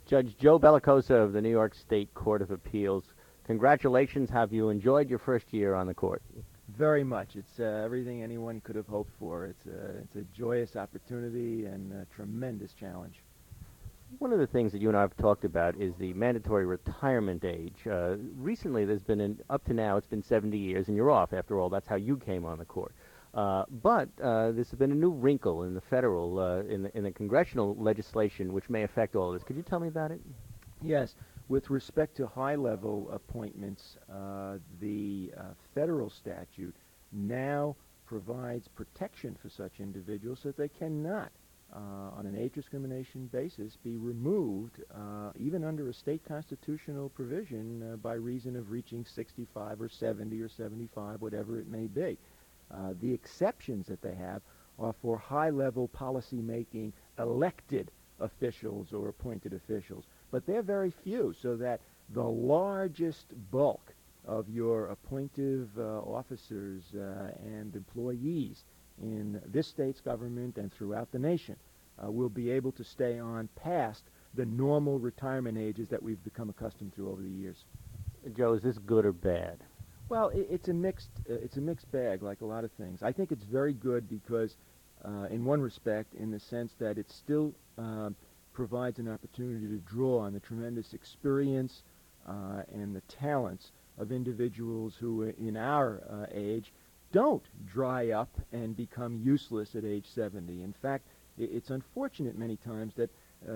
Judge Joe Bellicosa of the New York State Court of Appeals, congratulations. Have you enjoyed your first year on the court? Very much. It's everything anyone could have hoped for. It's a joyous opportunity and a tremendous challenge. One of the things that you and I have talked about is the mandatory retirement age. Recently, there's been up to now, it's been 70 years, and you're off. After all, that's how you came on the court. But there's been a new wrinkle in the federal, in the congressional legislation, which may affect all of this. Could you tell me about it? Yes. With respect to high-level appointments, the federal statute now provides protection for such individuals so that they cannot, on an age discrimination basis, be removed, even under a state constitutional provision, by reason of reaching 65 or 70 or 75, whatever it may be. The exceptions that they have are for high-level policy-making elected officials or appointed officials. But they're very few, so that the largest bulk of your appointive officers and employees in this state's government and throughout the nation will be able to stay on past the normal retirement ages that we've become accustomed to over the years. Joe, is this good or bad? Well, it's a mixed bag, like a lot of things. I think it's very good because, in one respect, in the sense that it still provides an opportunity to draw on the tremendous experience and the talents of individuals who, in our age, don't dry up and become useless at age 70. In fact, it's unfortunate many times that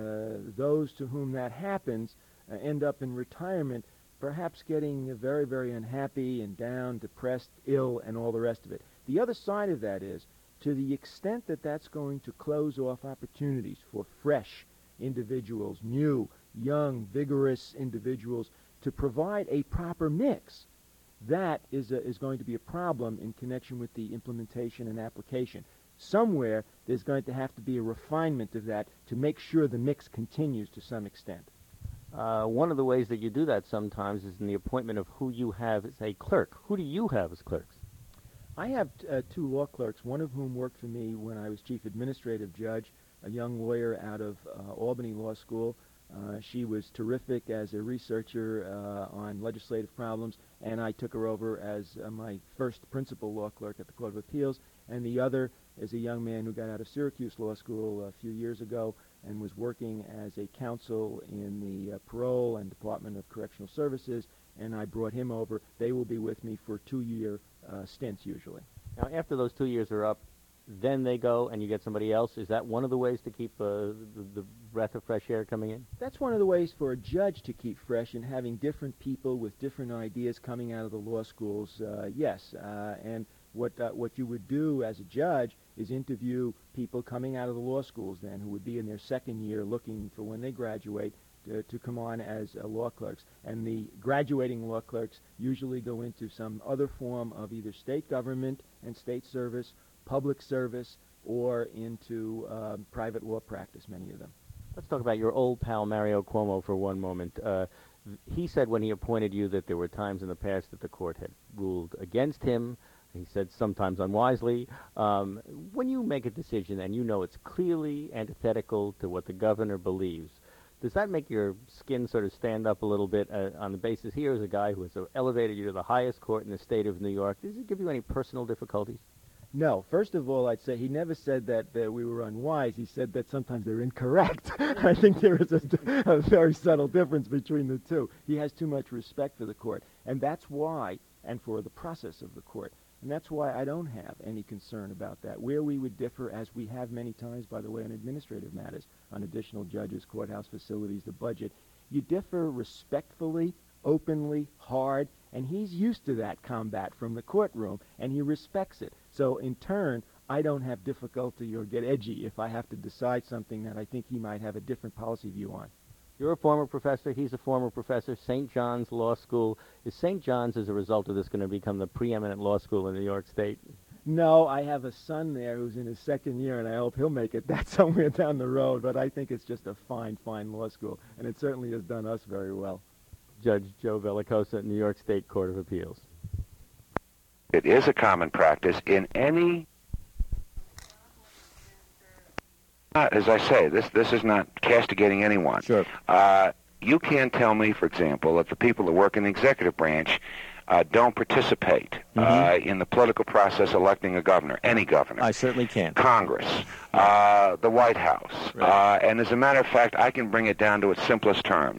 those to whom that happens end up in retirement perhaps getting very, very unhappy and down, depressed, ill, and all the rest of it. The other side of that is, to the extent that that's going to close off opportunities for fresh individuals, new, young, vigorous individuals, to provide a proper mix, that is going to be a problem in connection with the implementation and application. Somewhere there's going to have to be a refinement of that to make sure the mix continues to some extent. One of the ways that you do that sometimes is in the appointment of who you have as a clerk. Who do you have as clerks? I have two law clerks, one of whom worked for me when I was chief administrative judge, a young lawyer out of Albany Law School. She was terrific as a researcher on legislative problems, and I took her over as my first principal law clerk at the Court of Appeals. And the other is a young man who got out of Syracuse Law School a few years ago and was working as a counsel in the Parole and Department of Correctional Services, and I brought him over. They will be with me for 2-year stints usually. Now, after those 2 years are up, then they go and you get somebody else. Is that one of the ways to keep the breath of fresh air coming in? That's one of the ways for a judge to keep fresh and having different people with different ideas coming out of the law schools, yes. And what you would do as a judge is interview people coming out of the law schools then who would be in their second year looking for when they graduate to come on as law clerks. And the graduating law clerks usually go into some other form of either state government and state service, public service, or into private law practice, many of them. Let's talk about your old pal Mario Cuomo for one moment. He said when he appointed you that there were times in the past that the court had ruled against him. He said sometimes unwisely. When you make a decision and you know it's clearly antithetical to what the governor believes, does that make your skin sort of stand up a little bit on the basis here is a guy who has elevated you to the highest court in the state of New York? Does it give you any personal difficulties? No. First of all, I'd say he never said that we were unwise. He said that sometimes they're incorrect. I think there is a very subtle difference between the two. He has too much respect for the court, and that's why, and for the process of the court. And that's why I don't have any concern about that. Where we would differ, as we have many times, by the way, on administrative matters, on additional judges, courthouse facilities, the budget, you differ respectfully, openly, hard, and he's used to that combat from the courtroom, and he respects it. So in turn, I don't have difficulty or get edgy if I have to decide something that I think he might have a different policy view on. You're a former professor. He's a former professor. St. John's Law School. Is St. John's, as a result of this, going to become the preeminent law school in New York State? No, I have a son there who's in his second year, and I hope he'll make it that somewhere down the road. But I think it's just a fine, fine law school, and it certainly has done us very well. Judge Joe Bellicosa, New York State Court of Appeals. It is a common practice in any as I say, this is not castigating anyone. Sure. You can't tell me, for example, that the people that work in the executive branch don't participate in the political process electing a governor, any governor. I certainly can. Congress, the White House. Right. And as a matter of fact, I can bring it down to its simplest terms.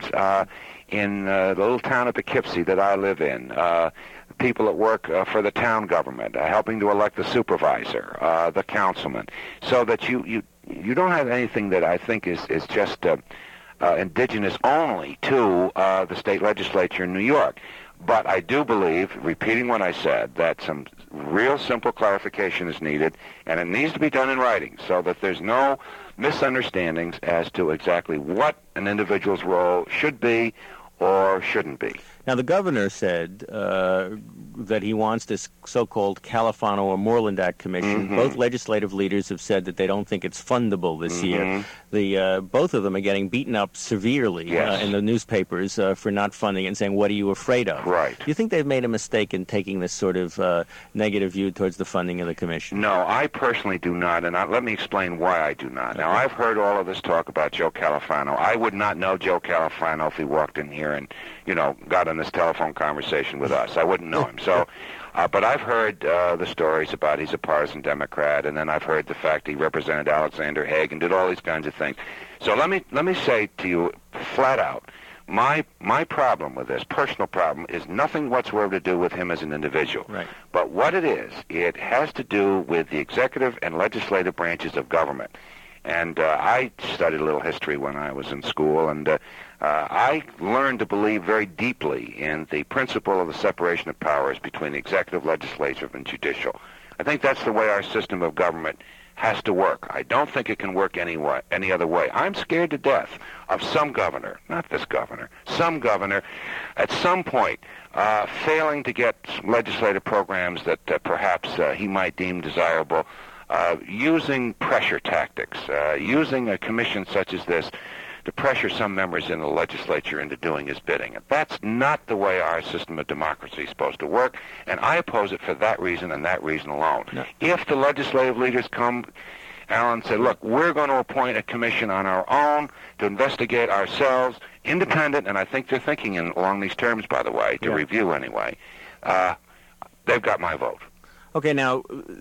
In the little town of Poughkeepsie that I live in, people that work for the town government, helping to elect the supervisor, the councilman, so that you don't have anything that I think is just indigenous only to the state legislature in New York. But I do believe, repeating what I said, that some real simple clarification is needed, and it needs to be done in writing so that there's no misunderstandings as to exactly what an individual's role should be or shouldn't be. Now, the governor said that he wants this so-called Califano or Moreland Act commission. Both legislative leaders have said that they don't think it's fundable this year. Both of them are getting beaten up severely in the newspapers for not funding it and saying, what are you afraid of? Right. Do you think they've made a mistake in taking this sort of negative view towards the funding of the commission? No, I personally do not, and let me explain why I do not. Now, I've heard all of this talk about Joe Califano. I would not know Joe Califano if he walked in here and, got on this telephone conversation with us. I wouldn't know him. So, but I've heard the stories about he's a partisan Democrat, and then I've heard the fact he represented Alexander Haig and did all these kinds of things. So let me say to you flat out, my problem with this, personal problem, is nothing whatsoever to do with him as an individual. Right. But what it is, it has to do with the executive and legislative branches of government. And I studied a little history when I was in school, and I learned to believe very deeply in the principle of the separation of powers between the executive, legislative, and judicial. I think that's the way our system of government has to work. I don't think it can work any other way. I'm scared to death of some governor, not this governor, some governor at some point failing to get legislative programs that perhaps he might deem desirable, using pressure tactics, using a commission such as this to pressure some members in the legislature into doing his bidding. And that's not the way our system of democracy is supposed to work, and I oppose it for that reason and that reason alone. No. If the legislative leaders come, Alan, say, look, we're going to appoint a commission on our own to investigate ourselves, independent, and I think they're thinking along these terms, by the way, to review anyway, they've got my vote. Okay, now,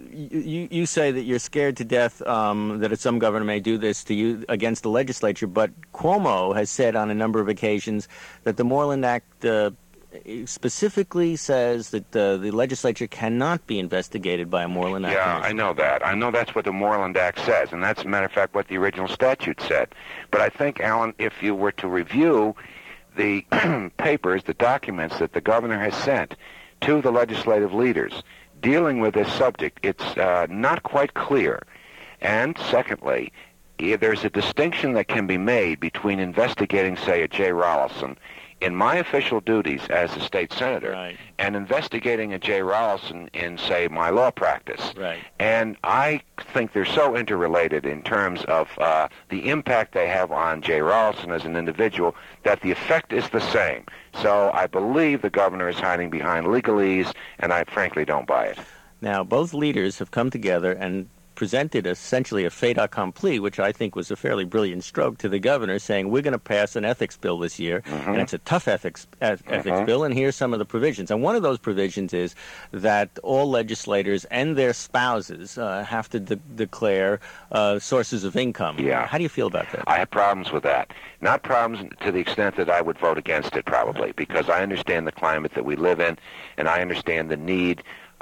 you say that you're scared to death that some governor may do this to you against the legislature, but Cuomo has said on a number of occasions that the Moreland Act specifically says that the legislature cannot be investigated by a Moreland Act commission. I know that. I know that's what the Moreland Act says, and that's, as a matter of fact, what the original statute said. But I think, Alan, if you were to review the papers, the documents that the governor has sent to the legislative leaders dealing with this subject, it's not quite clear. And secondly, there's a distinction that can be made between investigating, say, a Jay Rollison in my official duties as a state senator and investigating a Jay Rollison in, say, my law practice. Right. And I think they're so interrelated in terms of the impact they have on Jay Rollison as an individual that the effect is the same. So I believe the governor is hiding behind legalese, and I frankly don't buy it. Now, both leaders have come together and presented essentially a fait accompli, which I think was a fairly brilliant stroke to the governor, saying we're going to pass an ethics bill this year, and it's a tough ethics bill, and here's some of the provisions. And one of those provisions is that all legislators and their spouses have to declare sources of income. Yeah. How do you feel about that? I have problems with that. Not problems to the extent that I would vote against it, probably, because I understand the climate that we live in, and I understand the need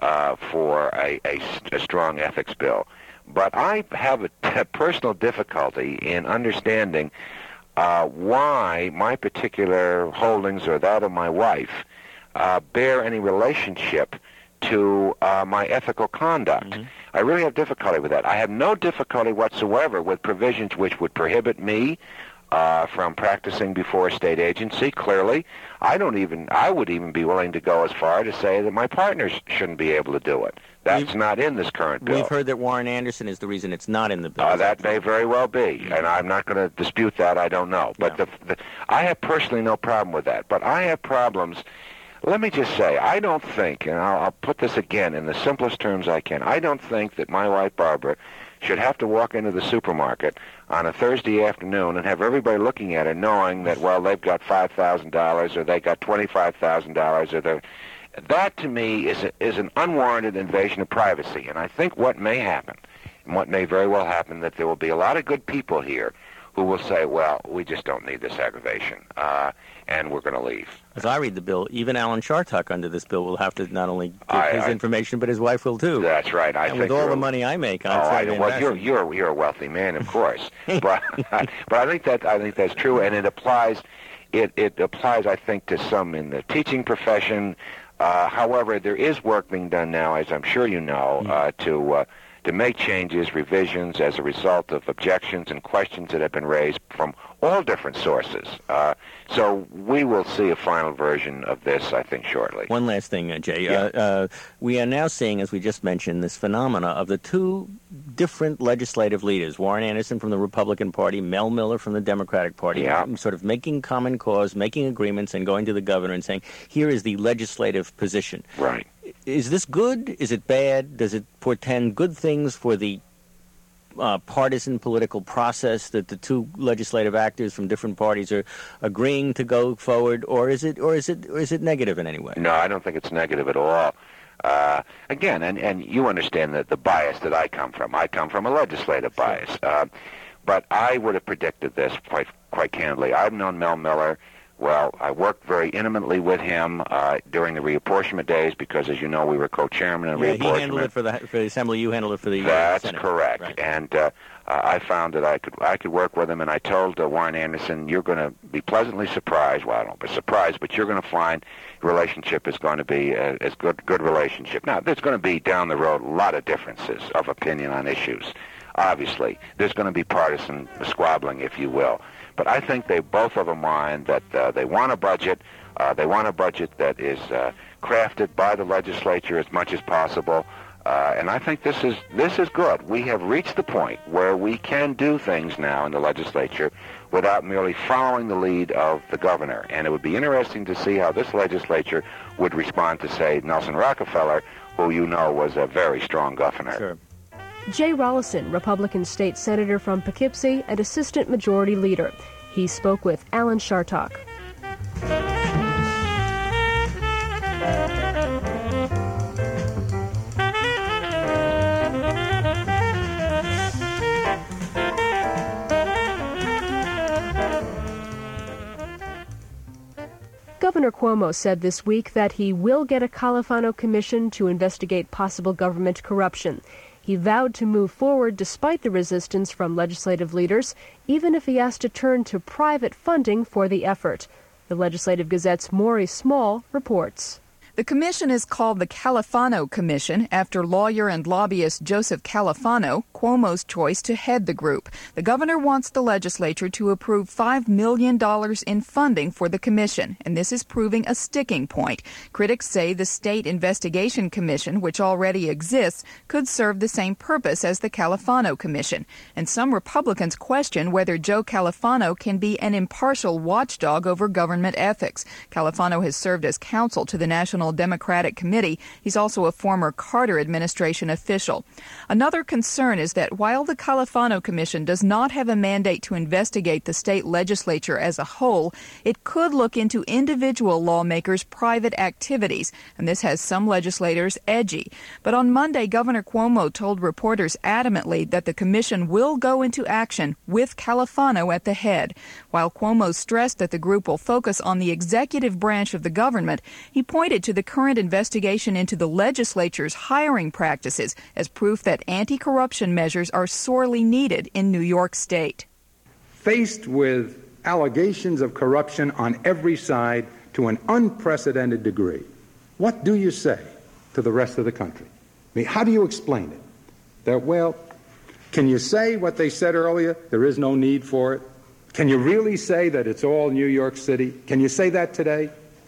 for a strong ethics bill. But I have a personal difficulty in understanding why my particular holdings or that of my wife bear any relationship to my ethical conduct. I really have difficulty with that. I have no difficulty whatsoever with provisions which would prohibit me from practicing before a state agency. Clearly, I would even be willing to go as far to say that my partners shouldn't be able to do it. That's not in this current bill. We've heard that Warren Anderson is the reason it's not in the bill. That may very well be, and I'm not going to dispute that. I don't know. But I have personally no problem with that. But I have problems. Let me just say, I don't think, and I'll put this again in the simplest terms I can, I don't think that my wife, Barbara, should have to walk into the supermarket on a Thursday afternoon and have everybody looking at it knowing that, well, they've got $5,000 or they got $25,000 or that to me is an unwarranted invasion of privacy. And I think what may happen, and what may very well happen, that there will be a lot of good people here who will say, well, we just don't need this aggravation, and we're going to leave. As I read the bill, even Alan Chartock under this bill will have to not only give his information, but his wife will too. That's right. And with all the money I make, I'll try to invest. Well, you're a wealthy man, of course, but I think that's true, and it applies. It applies, I think, to some in the teaching profession. However, there is work being done now, as I'm sure you know, to make changes, revisions as a result of objections and questions that have been raised from all different sources. So we will see a final version of this, I think, shortly. One last thing, Jay. Yeah. We are now seeing, as we just mentioned, this phenomena of the two different legislative leaders, Warren Anderson from the Republican Party, Mel Miller from the Democratic Party, sort of making common cause, making agreements, and going to the governor and saying, here is the legislative position. Right. Is this good? Is it bad? Does it portend good things for the partisan political process that the two legislative actors from different parties are agreeing to go forward, or is it negative in any way? No, I don't think it's negative at all. Again, and you understand that the bias that I come from. I come from a legislative bias, but I would have predicted this quite candidly. I've known Mel Miller. Well, I worked very intimately with him during the reapportionment days because, as you know, we were co-chairman of reapportionment. He handled it for the Assembly. You handled it for the That's Senate. Correct. Right. And I found that I could work with him, and I told Warren Anderson, you're going to be pleasantly surprised. Well, I don't be surprised, but you're going to find the relationship is going to be a good relationship. Now, there's going to be down the road a lot of differences of opinion on issues. Obviously, there's going to be partisan squabbling, if you will. But I think they both have a mind that they want a budget. They want a budget that is crafted by the legislature as much as possible. And I think this is good. We have reached the point where we can do things now in the legislature without merely following the lead of the governor. And it would be interesting to see how this legislature would respond to, say, Nelson Rockefeller, who you know was a very strong governor. Sure. Jay Rollison, Republican state senator from Poughkeepsie and assistant majority leader. He spoke with Alan Chartock. Governor Cuomo said this week that he will get a Califano commission to investigate possible government corruption. He vowed to move forward despite the resistance from legislative leaders, even if he has to turn to private funding for the effort. The Legislative Gazette's Maury Small reports. The commission is called the Califano Commission after lawyer and lobbyist Joseph Califano, Cuomo's choice to head the group. The governor wants the legislature to approve $5 million in funding for the commission, and this is proving a sticking point. Critics say the State Investigation Commission, which already exists, could serve the same purpose as the Califano Commission. And some Republicans question whether Joe Califano can be an impartial watchdog over government ethics. Califano has served as counsel to the National Democratic Committee. He's also a former Carter administration official. Another concern is that while the Califano Commission does not have a mandate to investigate the state legislature as a whole, it could look into individual lawmakers' private activities, and this has some legislators edgy. But on Monday, Governor Cuomo told reporters adamantly that the commission will go into action with Califano at the head. While Cuomo stressed that the group will focus on the executive branch of the government, he pointed to the current investigation into the legislature's hiring practices as proof that anti-corruption measures are sorely needed in New York State. Faced with allegations of corruption on every side to an unprecedented degree, what do you say to the rest of the country? I mean, how do you explain it? That, well, can you say what they said earlier? There is no need for it. Can you really say that it's all New York City? Can you say that today?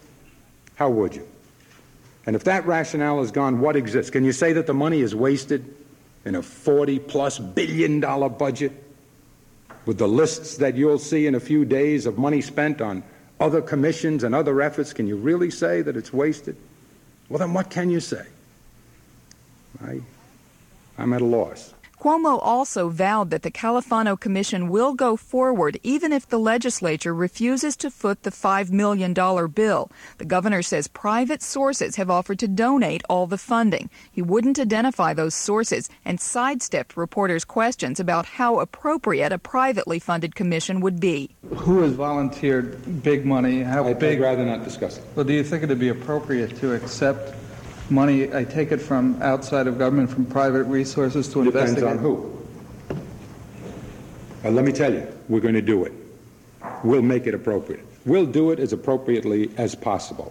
How would you? And if that rationale is gone, what exists? Can you say that the money is wasted in a $40+ billion budget with the lists that you'll see in a few days of money spent on other commissions and other efforts? Can you really say that it's wasted? Well, then what can you say? I'm at a loss. Cuomo also vowed that the Califano Commission will go forward even if the legislature refuses to foot the $5 million bill. The governor says private sources have offered to donate all the funding. He wouldn't identify those sources and sidestepped reporters' questions about how appropriate a privately funded commission would be. Who has volunteered big money? How big? I'd rather not discuss it. Well, do you think it would be appropriate to accept money, I take it, from outside of government, from private resources to investigate? Depends on who. Let me tell you, we're going to do it. We'll make it appropriate. We'll do it as appropriately as possible.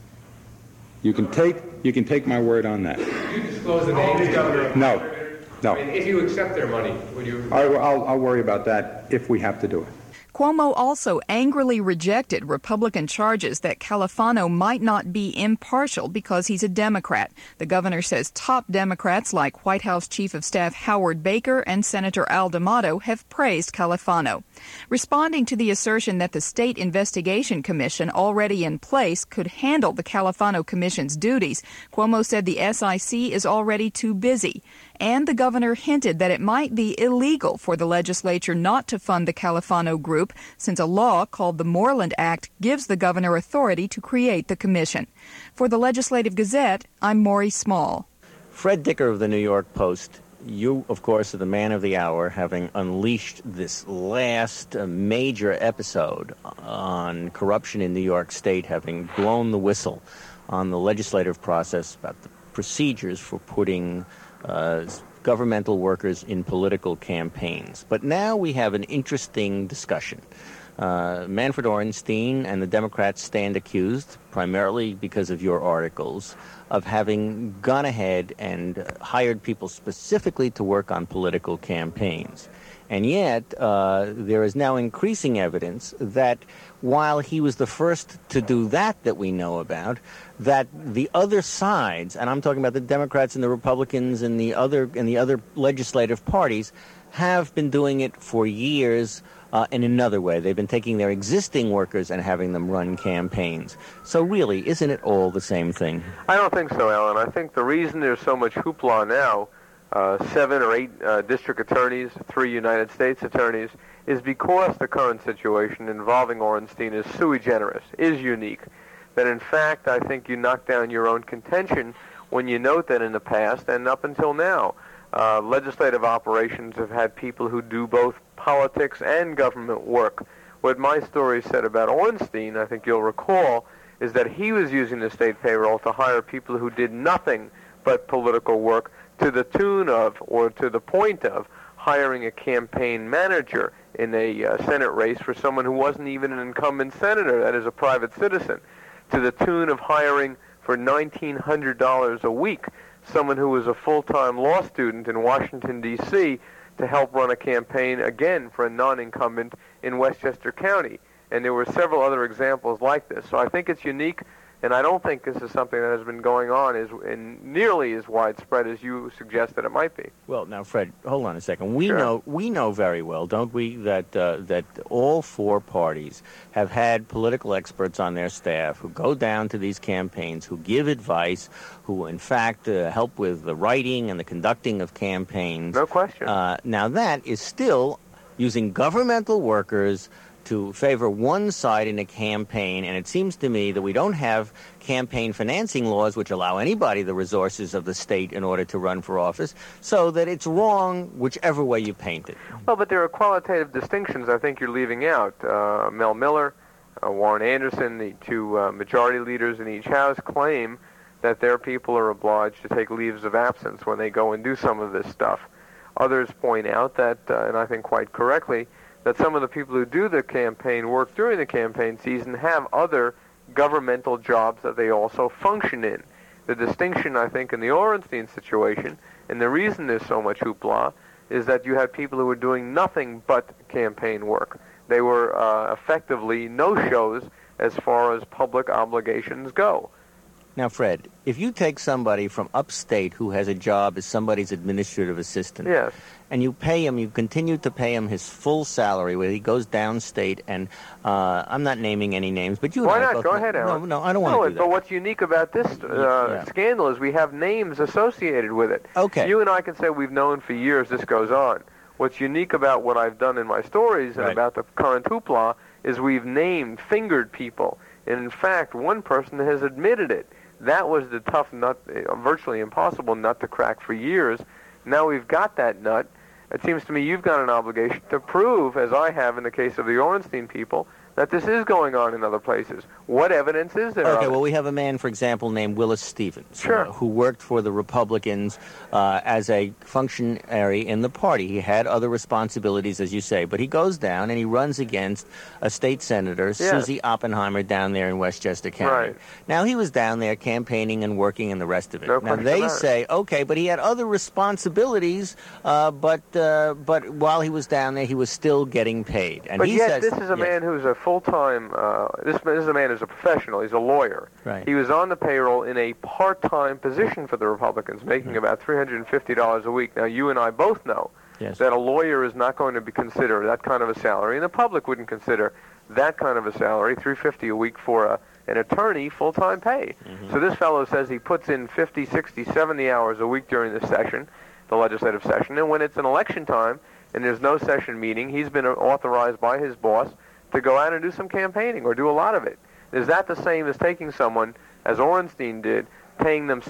You can take my word on that. Would you disclose the names, Governor? No. I mean, if you accept their money, would you? I'll worry about that if we have to do it. Cuomo also angrily rejected Republican charges that Califano might not be impartial because he's a Democrat. The governor says top Democrats like White House Chief of Staff Howard Baker and Senator Al D'Amato have praised Califano. Responding to the assertion that the State Investigation Commission already in place could handle the Califano Commission's duties, Cuomo said the SIC is already too busy. And the governor hinted that it might be illegal for the legislature not to fund the Califano group, since a law called the Moreland Act gives the governor authority to create the commission. For the Legislative Gazette, I'm Maury Small. Fred Dicker of the New York Post, you, of course, are the man of the hour, having unleashed this last major episode on corruption in New York State, having blown the whistle on the legislative process about the procedures for putting governmental workers in political campaigns. But now we have an interesting discussion. Manfred Orenstein and the Democrats stand accused, primarily because of your articles, of having gone ahead and hired people specifically to work on political campaigns. And yet, there is now increasing evidence that while he was the first to do that we know about, that the other sides, and I'm talking about the Democrats and the Republicans and the other legislative parties, have been doing it for years in another way. They've been taking their existing workers and having them run campaigns. So really, isn't it all the same thing? I don't think so, Alan. I think the reason there's so much hoopla now, 7 or 8 district attorneys, 3 United States attorneys, is because the current situation involving Orenstein is sui generis, is unique. That in fact, I think you knock down your own contention when you note that in the past and up until now, legislative operations have had people who do both politics and government work. What my story said about Orenstein, I think you'll recall, is that he was using the state payroll to hire people who did nothing but political work, to the tune of, or to the point of, hiring a campaign manager in a Senate race for someone who wasn't even an incumbent senator, that is a private citizen, to the tune of hiring for $1,900 a week someone who was a full-time law student in Washington, D.C., to help run a campaign, again, for a non-incumbent in Westchester County. And there were several other examples like this. So I think it's unique, and I don't think this is something that has been going on nearly as widespread as you suggest that it might be. Well, now, Fred, hold on a second. We Sure. know very well, don't we, that all 4 parties have had political experts on their staff who go down to these campaigns, who give advice, who, in fact, help with the writing and the conducting of campaigns. No question. Now, that is still using governmental workers to favor one side in a campaign, and it seems to me that we don't have campaign financing laws which allow anybody the resources of the state in order to run for office, so that it's wrong whichever way you paint it. Well, but there are qualitative distinctions I think you're leaving out. Mel Miller, Warren Anderson, the 2 majority leaders in each house, claim that their people are obliged to take leaves of absence when they go and do some of this stuff. Others point out that, and I think quite correctly, that some of the people who do the campaign work during the campaign season have other governmental jobs that they also function in. The distinction, I think, in the Orenstein situation, and the reason there's so much hoopla, is that you had people who were doing nothing but campaign work. They were effectively no-shows as far as public obligations go. Now, Fred, if you take somebody from upstate who has a job as somebody's administrative assistant, Yes. and you pay him, you continue to pay him his full salary, where he goes downstate, and I'm not naming any names, but you Why and I not? both Go know- ahead, Alan. No, I don't want to do that. But what's unique about this scandal is we have names associated with it. Okay. You and I can say we've known for years this goes on. What's unique about what I've done in my stories and Right. about the current hoopla is we've named, fingered people. And in fact, one person has admitted it. That was the tough nut, virtually impossible nut to crack for years. Now we've got that nut. It seems to me you've got an obligation to prove, as I have in the case of the Orenstein people, that this is going on in other places. What evidence is there? Okay, of it? well, we have a man, for example, named Willis Stevens, Sure. who worked for the Republicans as a functionary in the party. He had other responsibilities, as you say, but he goes down and he runs against a state senator, Susie Oppenheimer, down there in Westchester County. Right. Now, he was down there campaigning and working and the rest of it. No Now, question they about it. say, okay, but he had other responsibilities, but while he was down there, he was still getting paid. And But he yet, says, this is a yes. man who's a full-time. This is a man who's a professional. He's a lawyer. Right. He was on the payroll in a part-time position for the Republicans, making about $350 a week. Now, you and I both know Yes. that a lawyer is not going to be considered that kind of a salary, and the public wouldn't consider that kind of a salary, $350 a week for an attorney, full-time pay. So this fellow says he puts in 50, 60, 70 hours a week during the session, the legislative session, and when it's an election time and there's no session meeting, he's been authorized by his boss to go out and do some campaigning or do a lot of it. Is that the same as taking someone, as Orenstein did, paying them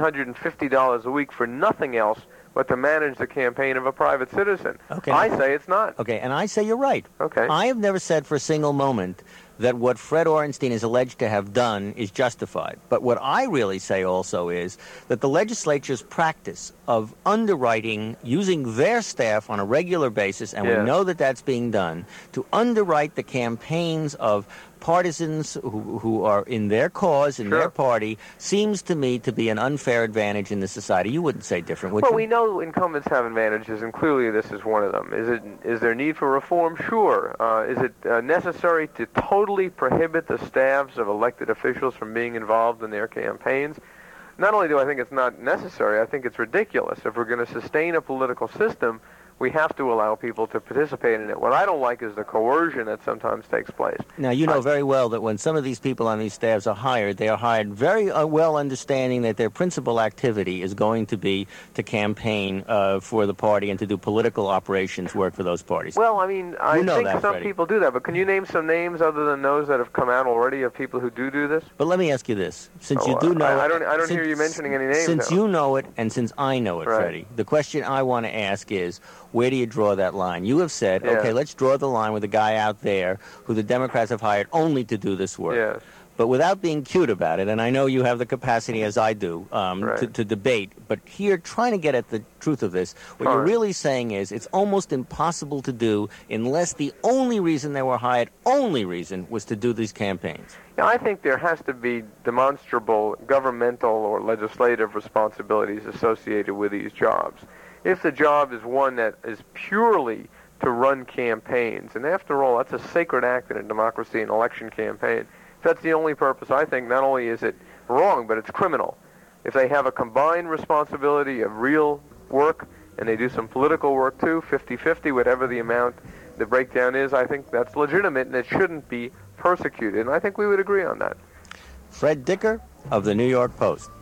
$1,650 a week for nothing else but to manage the campaign of a private citizen? Okay. I say it's not. Okay, and I say you're right. Okay. I have never said for a single moment that what Fred Orenstein is alleged to have done is justified. But what I really say also is that the legislature's practice of underwriting, using their staff on a regular basis, and we Yes. know that that's being done, to underwrite the campaigns of partisans who are in their cause, in their party, seems to me to be an unfair advantage in the society. You wouldn't say different, would Well, you? we know incumbents have advantages, and clearly this is one of them. Is there need for reform? Sure. Is it necessary to totally prohibit the staffs of elected officials from being involved in their campaigns? Not only do I think it's not necessary, I think it's ridiculous. If we're going to sustain a political system, we have to allow people to participate in it. What I don't like is the coercion that sometimes takes place. Now, you know very well that when some of these people on these staffs are hired, they are hired very well understanding that their principal activity is going to be to campaign for the party and to do political operations work for those parties. Well, I mean, I know think that, some Freddie. people do that, but can you name some names other than those that have come out already of people who do this? But let me ask you this. Since Oh, you do know I it, don't hear you mentioning any names, Since though. you know it and since I know it, Right. Freddie, the question I want to ask is, where do you draw that line? You have said, Yeah. okay, let's draw the line with a guy out there who the Democrats have hired only to do this work. Yes. But without being cute about it, and I know you have the capacity, as I do, Right. to debate, but here, trying to get at the truth of this, what you're Fine. really saying is it's almost impossible to do unless the only reason they were hired, only reason, was to do these campaigns. Yeah, I think there has to be demonstrable governmental or legislative responsibilities associated with these jobs. If the job is one that is purely to run campaigns, and after all, that's a sacred act in a democracy, an election campaign. If that's the only purpose, I think not only is it wrong, but it's criminal. If they have a combined responsibility of real work, and they do some political work too, 50-50, whatever the amount, the breakdown is, I think that's legitimate, and it shouldn't be persecuted. And I think we would agree on that. Fred Dicker of the New York Post.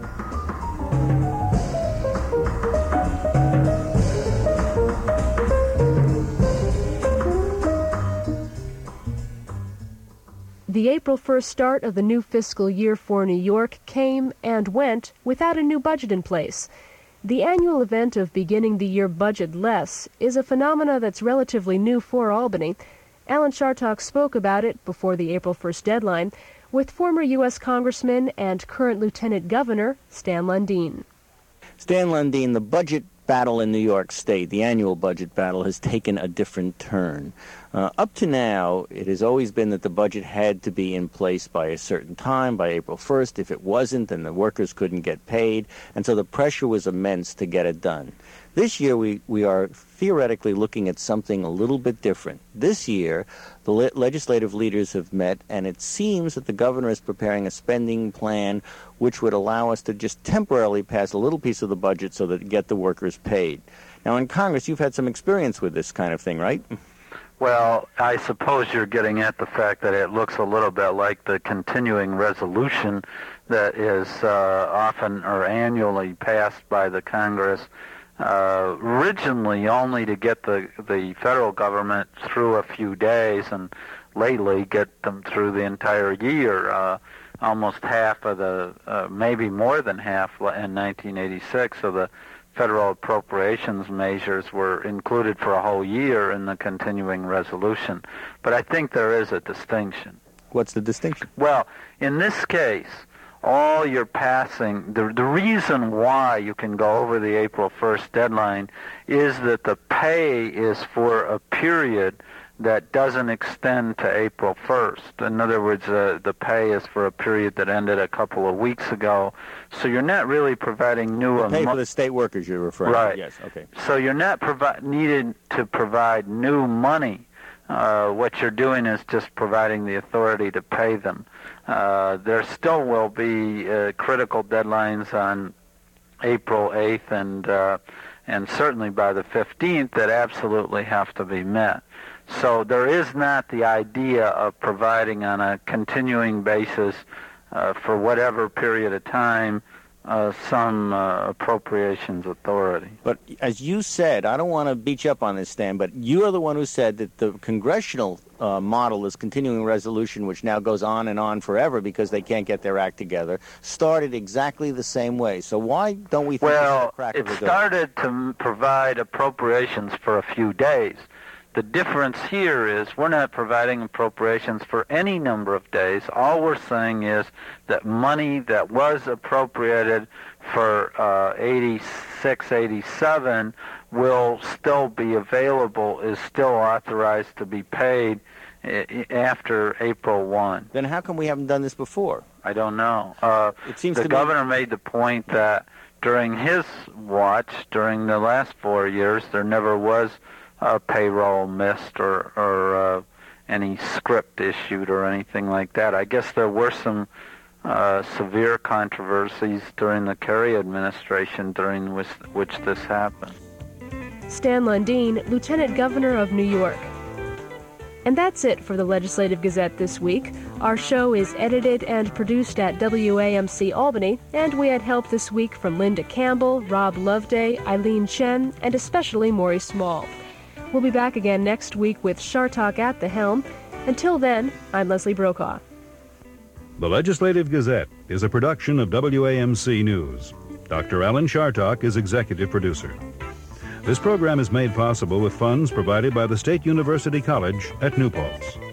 The April 1st start of the new fiscal year for New York came and went without a new budget in place. The annual event of beginning the year budgetless is a phenomena that's relatively new for Albany. Alan Chartock spoke about it before the April 1st deadline with former U.S. Congressman and current Lieutenant Governor Stan Lundeen. Stan Lundeen, the budget battle in New York State, the annual budget battle, has taken a different turn. Up to now, it has always been that the budget had to be in place by a certain time, by April 1st. If it wasn't, then the workers couldn't get paid, and so the pressure was immense to get it done. This year, we are theoretically looking at something a little bit different. This year, the legislative leaders have met, and it seems that the governor is preparing a spending plan which would allow us to just temporarily pass a little piece of the budget so that get the workers paid. Now, in Congress, you've had some experience with this kind of thing, right? Well, I suppose you're getting at the fact that it looks a little bit like the continuing resolution that is often or annually passed by the Congress, originally only to get the federal government through a few days, and lately get them through the entire year. Almost half of the, maybe more than half in 1986 of the federal appropriations measures were included for a whole year in the continuing resolution. But I think there is a distinction. What's the distinction? Well, in this case, all you're passing, the reason why you can go over the April 1st deadline is that the pay is for a period that doesn't extend to April 1st. In other words, the pay is for a period that ended a couple of weeks ago. So you're not really providing new... pay for the state workers you're referring to. Yes, okay. So you're not needed to provide new money. What you're doing is just providing the authority to pay them. There still will be critical deadlines on April 8th and certainly by the 15th that absolutely have to be met. So there is not the idea of providing on a continuing basis for whatever period of time some appropriations authority. But as you said, I don't want to beat you up on this, Stan, but you are the one who said that the congressional model, this continuing resolution, which now goes on and on forever because they can't get their act together, started exactly the same way. So why don't we think this is a crack of the door? It started to provide appropriations for a few days. The difference here is we're not providing appropriations for any number of days. All we're saying is that money that was appropriated for 86, 87 will still be available, is still authorized to be paid after April 1. Then how come we haven't done this before? I don't know. It seems the governor made the point that during his watch, during the last 4 years, there never was payroll missed or any script issued or anything like that. I guess there were some severe controversies during the Kerry administration during which this happened. Stan Lundeen, Lieutenant Governor of New York. And that's it for the Legislative Gazette this week. Our show is edited and produced at WAMC Albany, and we had help this week from Linda Campbell, Rob Loveday, Eileen Chen, and especially Maury Small. We'll be back again next week with Shartok at the helm. Until then, I'm Leslie Brokaw. The Legislative Gazette is a production of WAMC News. Dr. Alan Shartok is executive producer. This program is made possible with funds provided by the State University College at New Paltz.